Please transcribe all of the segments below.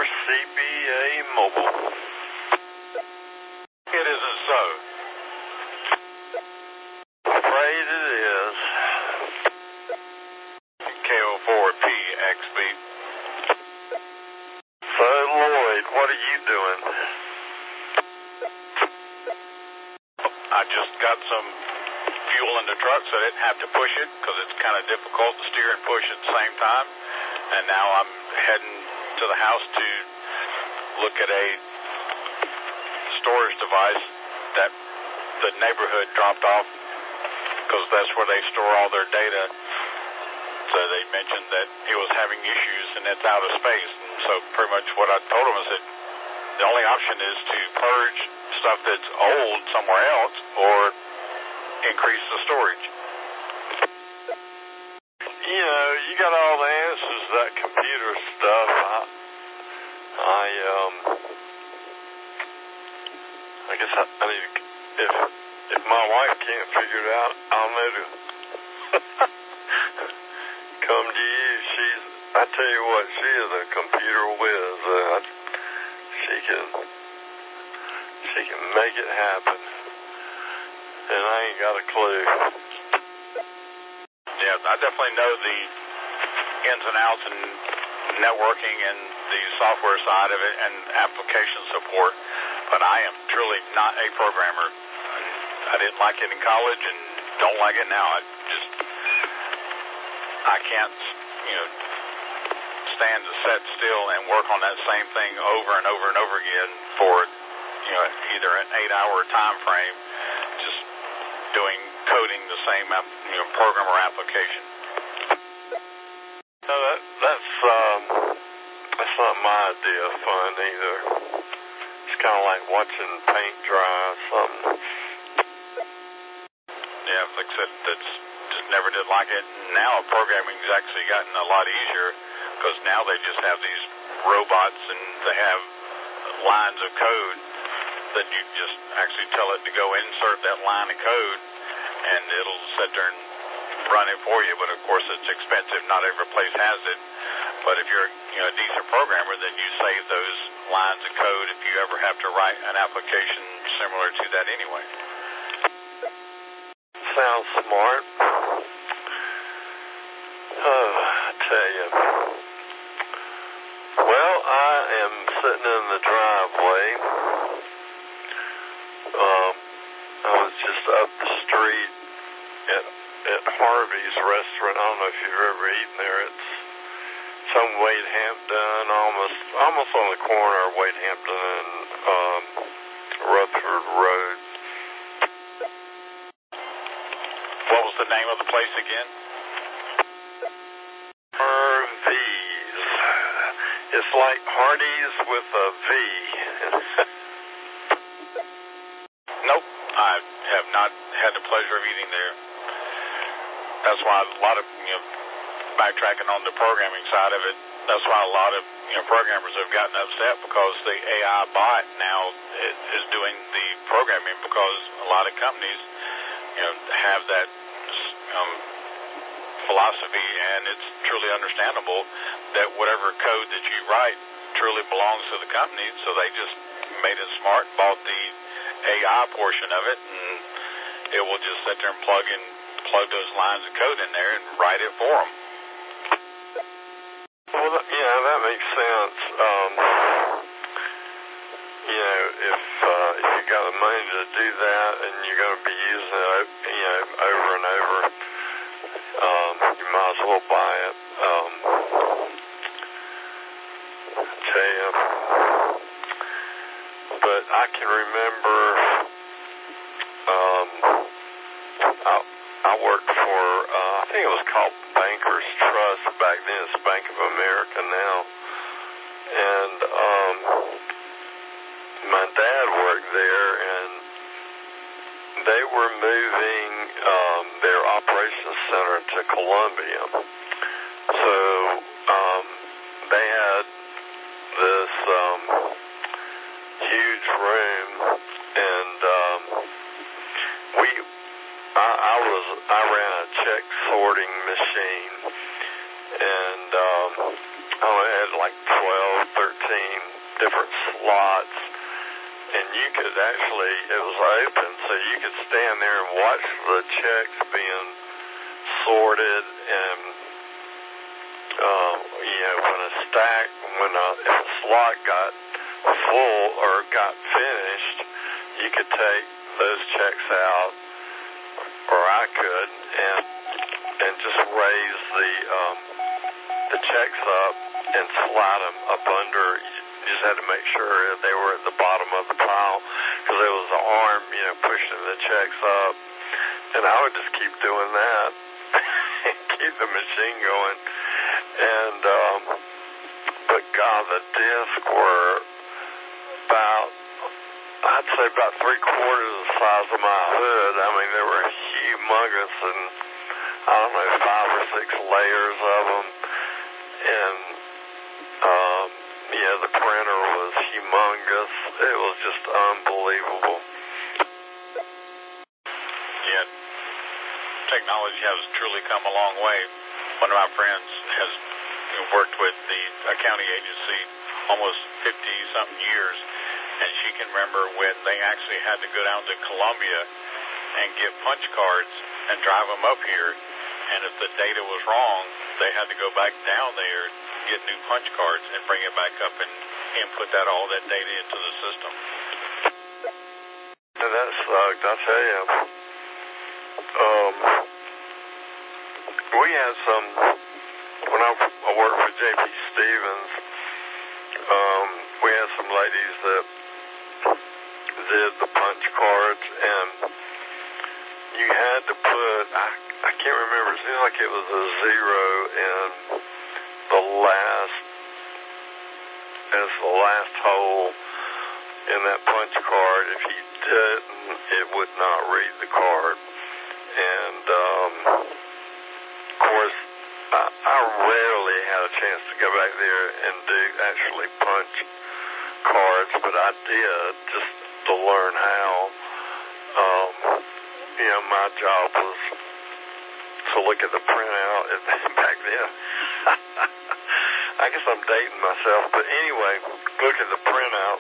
CBA Mobile. It isn't so. Afraid it is. KO4PXB. So, Lloyd, what are you doing? I just got some fuel in the truck, so I didn't have to push it because it's kind of difficult to steer and push at the same time. And now I'm heading to the house to look at a storage device that the neighborhood dropped off because that's where they store all their data. So they mentioned that it was having issues and it's out of space. And so pretty much what I told them is that the only option is to purge stuff that's old somewhere else or increase the storage. You know, you got all the answers to that computer stuff. I guess I need to, if my wife can't figure it out, I'll know to come to you. I tell you what, she is a computer whiz. She can make it happen. And I ain't got a clue. Yeah, I definitely know the ins and outs and networking and the software side of it and application support, but I am truly not a programmer. I didn't like it in college and don't like it now. I can't, stand to sit still and work on that same thing over and over and over again for, either an 8-hour time frame, just doing coding the same, program or application. No, that's not my idea of fun either. It's kind of like watching paint dry or something. Yeah, like I said, that's just never did like it. Now programming's actually gotten a lot easier because now they just have these robots and they have lines of code that you just actually tell it to go insert that line of code and it'll sit there and run it for you. But of course it's expensive. Not every place has it. But if you're a decent programmer, then you save those lines of code if you ever have to write an application similar to that anyway. Sounds smart. Oh, I tell you. Well, I am sitting in the driveway. I was just up the street at Harvey's restaurant. I don't know if you've ever eaten there. It's on Wade Hampton, almost on the corner of Wade Hampton and Rutherford Road. What was the name of the place again? Harvey's. It's like Hardee's with a V. Nope, I have not had the pleasure of eating there. That's why a lot of, backtracking on the programming side of it, that's why a lot of, programmers have gotten upset because the AI bot now is doing the programming because a lot of companies, have that philosophy, and it's truly understandable that whatever code that you write truly belongs to the company, so they just made it smart, bought the AI portion of it, and it will just sit there and plug those lines of code in there and write it for them. Well, yeah, that makes sense. If you got the money to do that and you're going to be using it, over and over, you might as well buy it. Tell you. But I can remember, I worked for, I think it was called Bankers Trust back then. It's Bank of America now. And my dad worked there, and they were moving their operations center to Columbia. So they had this huge room, and I ran a check sorting machine, and I had like 12, 13 different slots, and you could actually, it was open, so you could stand there and watch the checks being sorted, and when if a slot got full or got finished, you could take those checks out, or I could, and just raise the checks up and slide them up under. You just had to make sure they were at the bottom of the pile, because there was an arm, pushing the checks up, and I would just keep doing that and keep the machine going. And but God, the discs were I'd say about 3/4 the size of my hood. I mean, they were humongous, and I don't know, 5 or 6 layers of them. And the printer was humongous. It was just unbelievable. Yeah, technology has truly come a long way. One of my friends has worked with the accounting agency almost 50-something years, and she can remember when they actually had to go down to Columbia and get punch cards and drive them up here, and if the data was wrong, they had to go back down there, get new punch cards, and bring it back up and input all that data into the system. And that sucked, I tell you. We had some, when I worked for J.P. Stevens, we had some ladies that did the punch cards, and you had to put, I can't remember, it seemed like it was a 0 in the last hole in that punch card. If you didn't, it would not read the card. And of course, I rarely had a chance to go back there and actually punch cards, but I did, just to learn how. My job was to look at the printout, and back then, I guess I'm dating myself, but anyway, look at the printout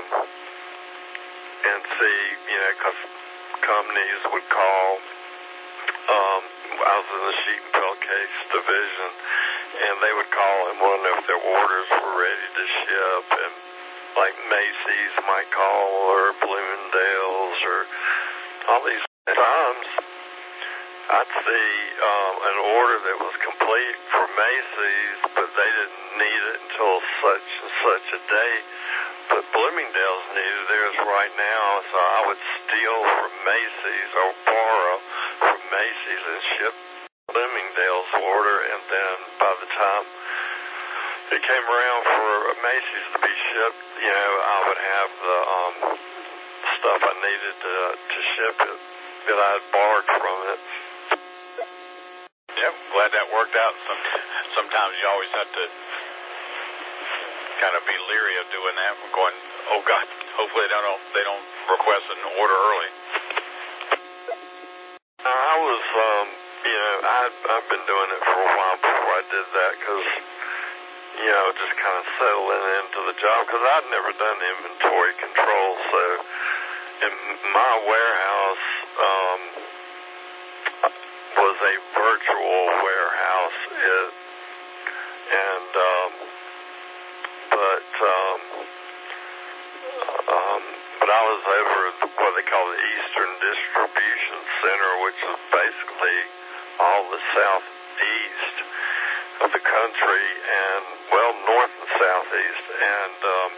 and see, because companies would call. I was in the sheet and pillowcase division, and they would call and want to know if their orders were ready to ship, and like Macy's might call, or Bloomingdale's, or all these times. I'd see an order that was complete for Macy's, but they didn't need it until such and such a date. But Bloomingdale's needed theirs right now, so I would steal from Macy's or borrow from Macy's and ship Bloomingdale's order, and then by the time it came around for Macy's to be shipped, I would have the stuff I needed to ship it that I had borrowed from it. Yep, glad that worked out. Sometimes you always have to kind of be leery of doing that. I'm going, oh God, hopefully they don't request an order early. I was, I've been doing it for a while before I did that, because, just kind of settling into the job, because I'd never done inventory control. So in my warehouse was a virtual warehouse, but I was over what they call the Eastern Distribution Center, which is basically all the southeast of the country, and north and southeast. And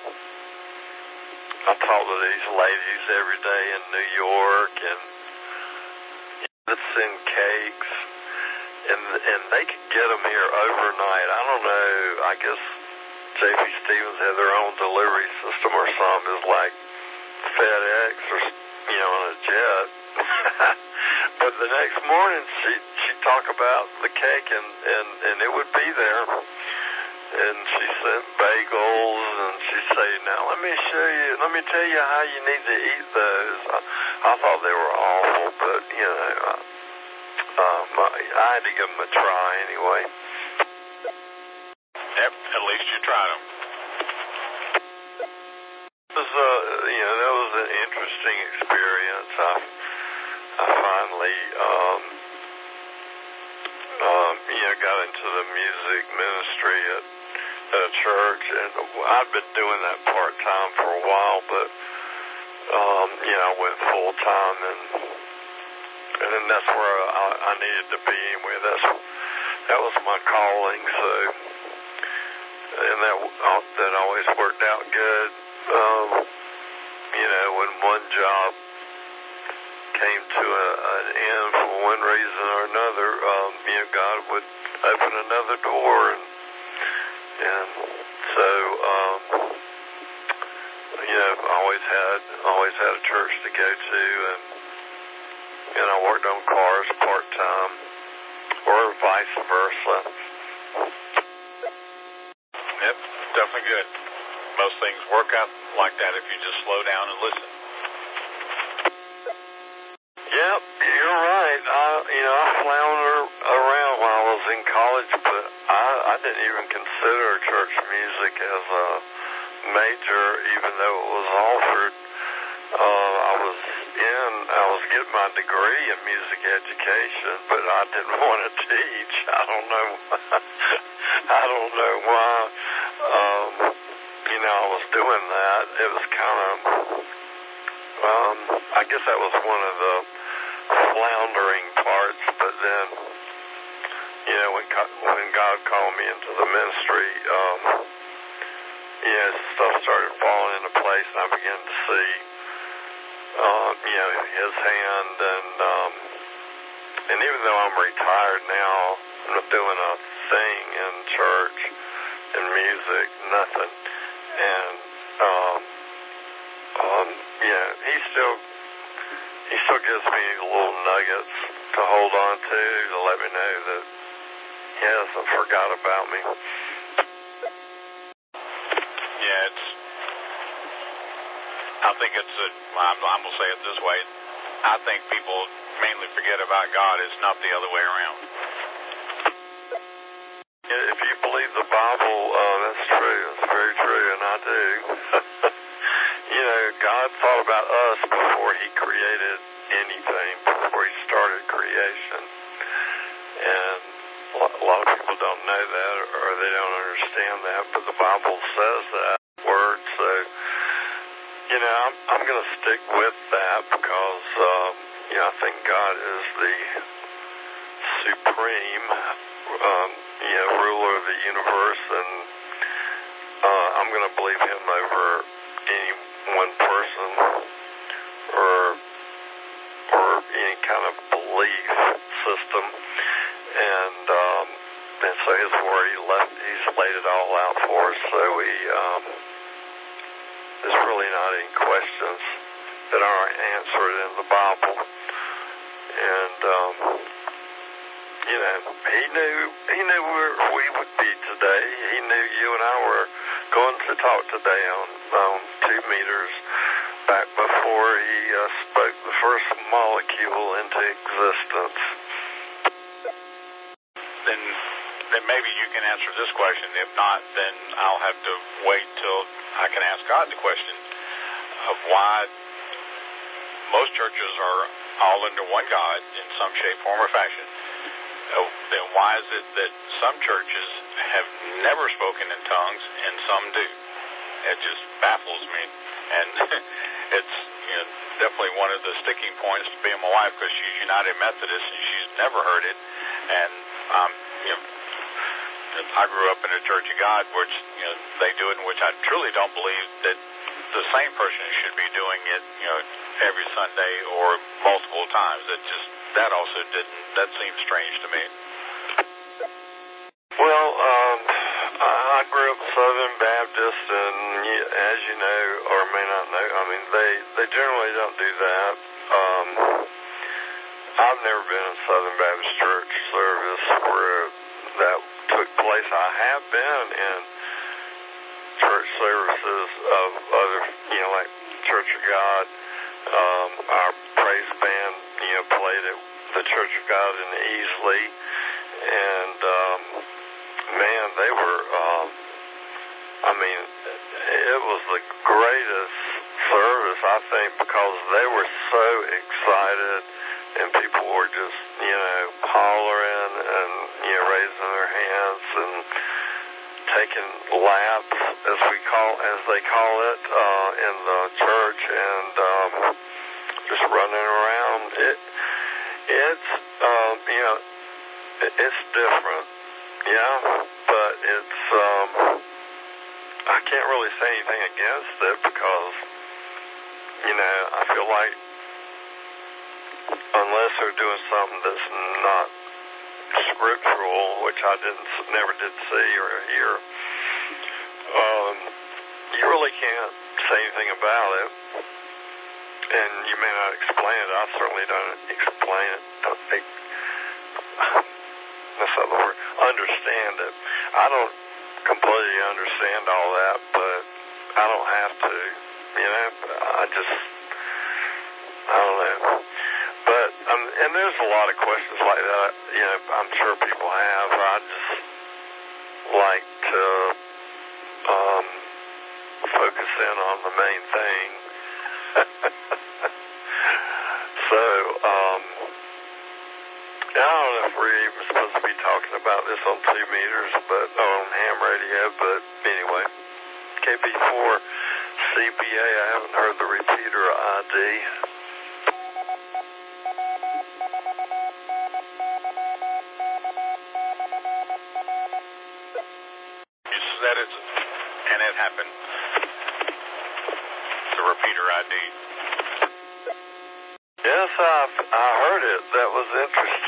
I talked to these ladies every day in New York, and they'd send cakes, and they could get them here overnight. I don't know, I guess J.P. Stevens had their own delivery system or something. It's like FedEx or, on a jet. But the next morning, she'd talk about the cake, and it would be there. And she sent bagels, and she'd say, now let me tell you how you need to eat those. I thought they were awful, but, I had to give them a try anyway. Yep, at least you tried them. I finally, got into the music ministry at a church, and I've been doing that part-time for a while, but, I went full-time, and then that's where I needed to be anyway. That was my calling, so, and that always worked out good. When one job came to an end for one reason or another, God would open another door, and so, always had a church to go to, and I worked on cars part-time, or vice versa. Yep, definitely good. Most things work out like that if you just slow down and listen. Yep, you're right. I flounder around while I was in college, but I didn't even consider church music as a major, even though it was offered. I was getting my degree in music education, but I didn't want to teach. I don't know. I don't know why. I was doing that. It was kind of. I guess that was one of the floundering parts, but then, when God called me into the ministry, stuff started falling into place, and I began to see, His hand, and even though I'm retired now, I'm not doing a thing in church, in music, nothing, and, He still gives me little nuggets to hold on to let me know that He hasn't forgot about me. Yeah, I think I'm going to say it this way. I think people mainly forget about God. It's not the other way around. If you believe the Bible, that's true. It's very true, and I do. God thought about us before He created anything, before He started creation. And a lot of people don't know that, or they don't understand that, but the Bible says that word. So, I'm going to stick with that because, I think God is the supreme, ruler of the universe, and I'm going to believe Him over any one person or any kind of belief system, and so His word, He's laid it all out for us, so there's really not any questions that aren't answered in the Bible, and He knew where we would be today. He knew you and I were going to talk today on 2 meters back before He spoke the first molecule into existence. Then maybe you can answer this question. If not, then I'll have to wait till I can ask God the question of why most churches are all under one God in some shape, form, or fashion. Then why is it that some churches have never spoken in tongues and some do? It just baffles me, and it's definitely one of the sticking points to being my wife, because she's United Methodist and she's never heard it, and I grew up in a Church of God, which they do it, in which I truly don't believe that the same person should be doing it, every Sunday or multiple times. That also that seems strange to me. Well, I grew up Southern Baptist, and as you know, or may not know, they generally don't do that. I've never been in Southern Baptist church service where that took place. I have been in church services of other, like Church of God. Our praise band, played at the Church of God in Easley, and man, they were, it was the greatest service, I think, because they were so excited and people were just, hollering and, raising their hands and taking laps, as they call it, in the church, and just running around. It's different, but it's I can't really say anything against it because I feel like unless they're doing something that's not scriptural, which I never did see or hear, you really can't say anything about it. And you may not explain it. I certainly don't explain it. That's not the word. Understand it. I don't completely understand all that, but I don't have to. I don't know. But and there's a lot of questions like that. I'm sure people have. I just like to focus in on the main thing. So, I don't know if we're even supposed to be talking about this on 2 meters, but on ham radio. But anyway, KB4 CPA. I haven't heard the repeater ID. You said it, and it happened. The repeater ID. Yes, I heard it. That was interesting.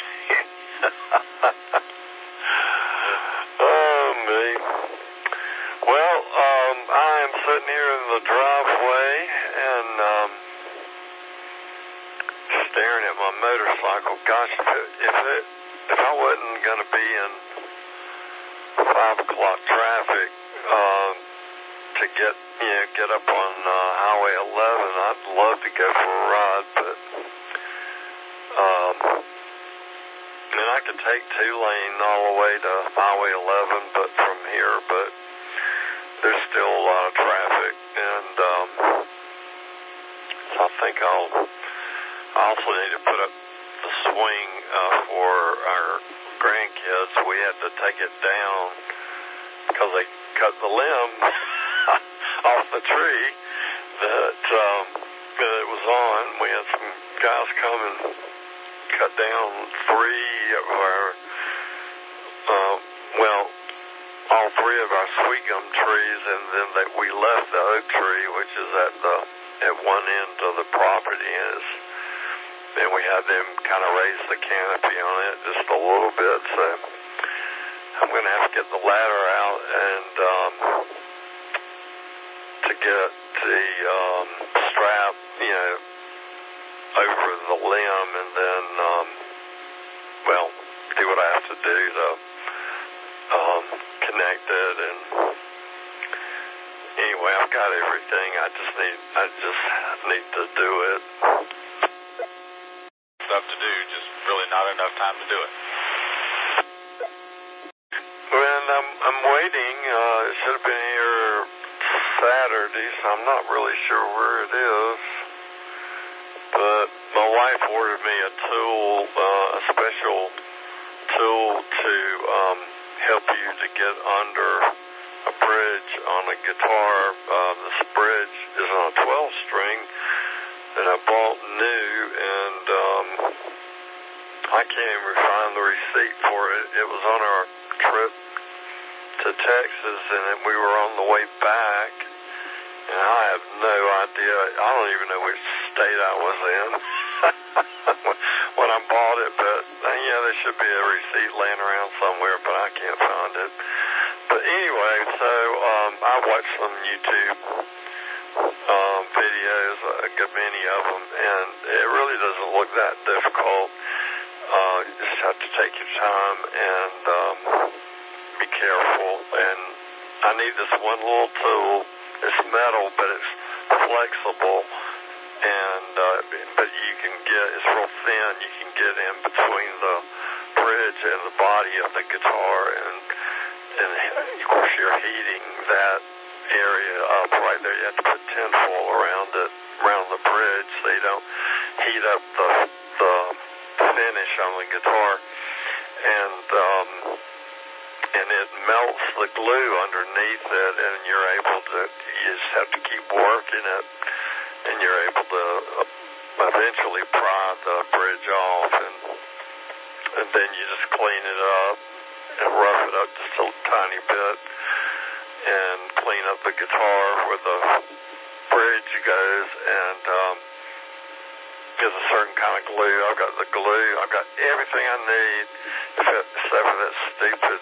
Oh, me. Well, I am sitting here in the driveway and staring at my motorcycle. Gosh, if I wasn't going to be in 5 o'clock traffic to get up on Highway 11, I'd love to go for a ride, but and I could take 2-lane all the way to Highway 11, but from here, but there's still a lot of traffic, and so I think I also need to put up the swing for our grandkids. We had to take it down because they cut the limb off the tree that it was on. We had some guys come and cut down 3 of our, all 3 of our sweet gum trees, and then we left the oak tree, which is at one end of the property, and we had them kind of raise the canopy on it just a little bit. So I'm going to have to get the ladder out and to get the strap, over the limb, and then, do what I have to do to connect it. And anyway, I've got everything. I just need to do it. Stuff to do, just really not enough time to do it. Well, I'm waiting. It should have been here Saturday, so I'm not really sure where it is. But my wife ordered me a tool, a special tool to help you to get under a bridge on a guitar. This bridge is on a 12-string that I bought new, and I can't even find the receipt for it. It was on our trip to Texas, and we were on the way back. And I have no idea. I don't even know which state I was in when I bought it. But, there should be a receipt laying around somewhere, but I can't find it. But anyway, so I watched some YouTube videos, a good many of them, and it really doesn't look that difficult. You just have to take your time and be careful. And I need this one little tool. It's metal, but it's flexible, and but you can it's real thin. You can get in between the bridge and the body of the guitar, and of course you're heating that area up right right there. You have to put tinfoil around it, around the bridge, so you don't heat up the finish on the guitar. And it melts the glue underneath it, and you're able to, you just have to keep working it, and you're able to eventually pry the bridge off, and then you just clean it up and rough it up just a tiny bit, and clean up the guitar where the bridge goes, and there's a certain kind of glue. I've got the glue. I've got everything I need except for that stupid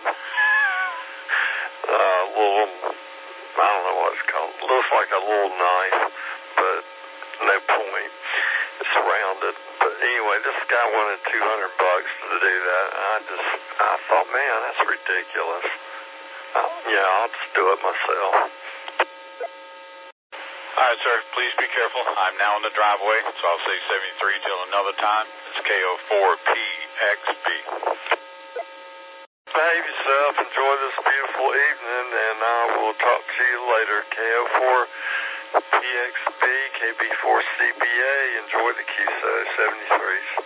little, I don't know what it's called. It looks like a little knife, but no point. It's rounded. But anyway, this guy wanted $200 to do that. I thought, man, that's ridiculous. I'll just do it myself. All right, sir, please be careful. I'm now in the driveway, so I'll say 73 till another time. It's KO4PXB. Behave yourself, enjoy this beautiful evening, and I will talk to you later. KO4PXB, KB4CBA, enjoy the QSO 73s.